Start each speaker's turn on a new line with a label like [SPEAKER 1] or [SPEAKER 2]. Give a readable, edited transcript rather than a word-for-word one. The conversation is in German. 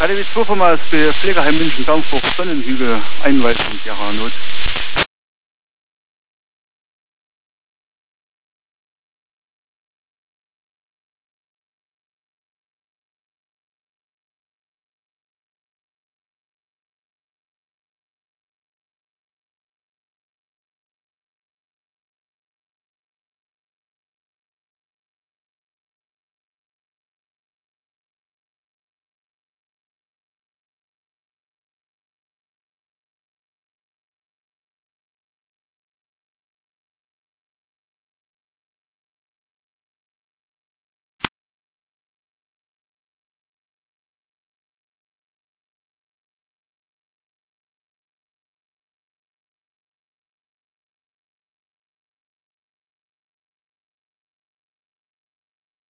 [SPEAKER 1] KDW 2 Firma ist bei Pflegeheim München Darmsburg Sonnenhügel Einweisung Gera Not.